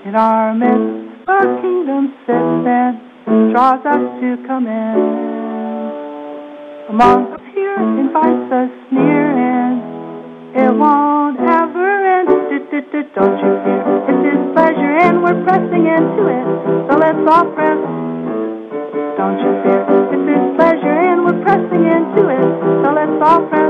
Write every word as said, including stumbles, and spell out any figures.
In our midst, the kingdom sits and draws us to come in. Among us here invites us near, and it won't ever end. Don't you fear, it's His pleasure, and we're pressing into it. So let's all press. Don't you fear, it's His pleasure, and we're pressing into it. So let's all press.